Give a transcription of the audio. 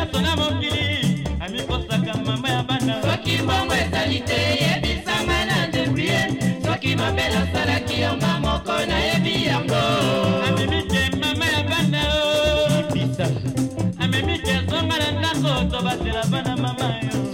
nyonso na mokili amikosaka mama ya bana soki mbongo ezali te yebisanga na debrie soki mabe nasalaki yonga moko nayebi yango amemike mama ya bana amemike zonga na ndako tobasela bana mama yo